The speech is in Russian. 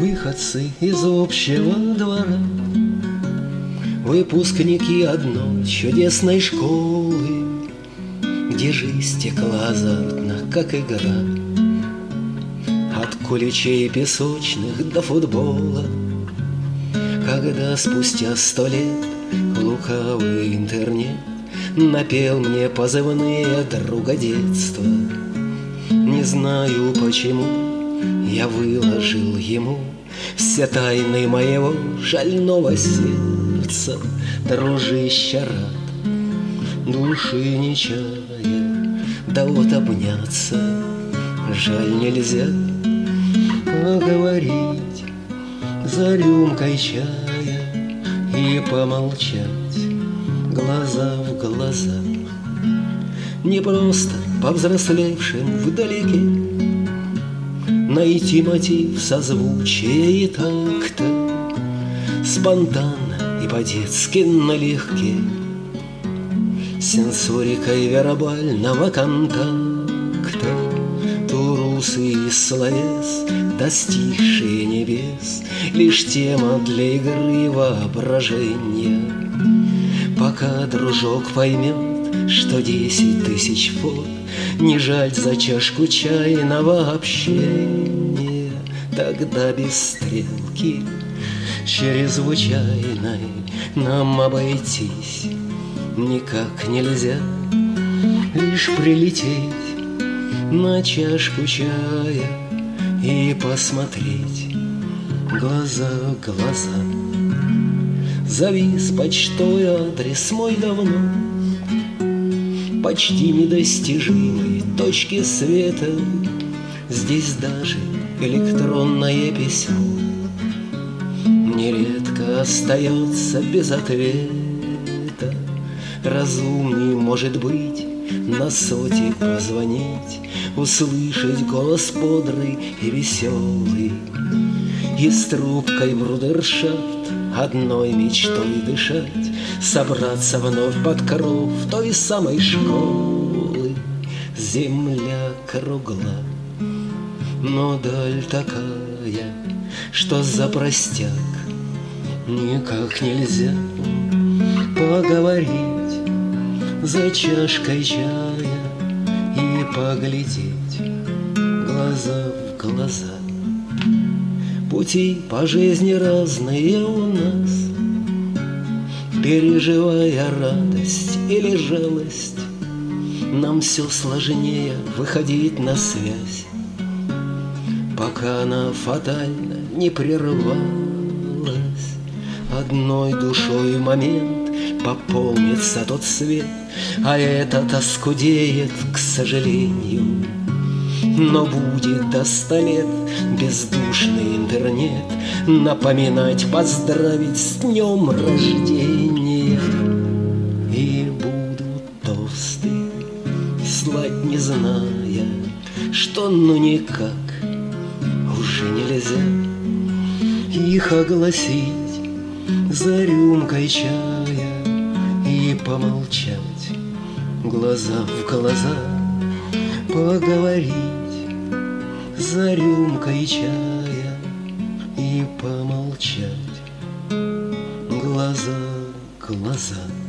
выходцы из общего двора, выпускники одной чудесной школы, где жизнь текла азартно, как игра, от куличей песочных до футбола. Когда спустя 100 лет лукавый интернет напел мне позывные друга детства, не знаю почему я выложил ему все тайны моего шального сердца. Дружище, рад, души не чая, да вот обняться жаль нельзя. Поговорить за рюмкой чая и помолчать глаза в глаза. Не просто повзрослевшим вдалеке найти мотив созвучия и такта, спонтанно и по-детски налегке, сенсорикой вербального контакта. Турусы и словес, достигшие небес, лишь тема для игры воображения. Пока дружок поймет, что 10 000 фот не жаль за чашку чайного общения, тогда без стрелки чрезвычайной нам обойтись никак нельзя. Лишь прилететь на чашку чая и посмотреть глаза в глаза. Завис почтовый адрес мой давно, почти недостижимой точки света. Здесь даже электронное письмо нередко остается без ответа. Разумней, может быть, на сотик позвонить, услышать голос бодрый и веселый, и с трубкой брудершафт одной мечтой дышать, собраться вновь под кров той самой школы. Земля кругла, но даль такая, что за простяк никак нельзя. Поговорить за чашкой чая и поглядеть глаза в глаза. Пути по жизни разные у нас, переживая радость или жалость, нам все сложнее выходить на связь, пока она фатально не прервалась. Одной душой в момент пополнится тот свет, а этот оскудеет, к сожалению. Но будет до 100 лет бездушный интернет напоминать, поздравить с днем рождения. И будут тосты слать, не зная, что ну никак уже нельзя их огласить за рюмкой чая и помолчать глаза в глаза. Поговорить за рюмкой чая и помолчать глаза в глаза.